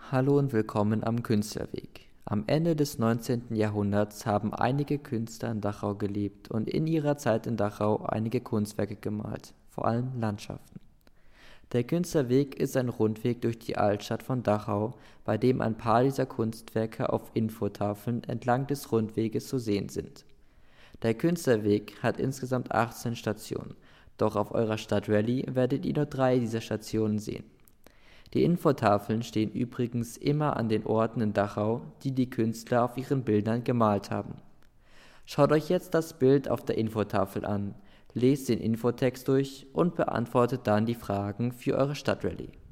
Hallo und willkommen am Künstlerweg. Am Ende des 19. Jahrhunderts haben einige Künstler in Dachau gelebt und in ihrer Zeit in Dachau einige Kunstwerke gemalt, vor allem Landschaften. Der Künstlerweg ist ein Rundweg durch die Altstadt von Dachau, bei dem ein paar dieser Kunstwerke auf Infotafeln entlang des Rundweges zu sehen sind. Der Künstlerweg hat insgesamt 18 Stationen, doch auf eurer Stadtrallye werdet ihr nur 3 dieser Stationen sehen. Die Infotafeln stehen übrigens immer an den Orten in Dachau, die die Künstler auf ihren Bildern gemalt haben. Schaut euch jetzt das Bild auf der Infotafel an, lest den Infotext durch und beantwortet dann die Fragen für eure Stadtrallye.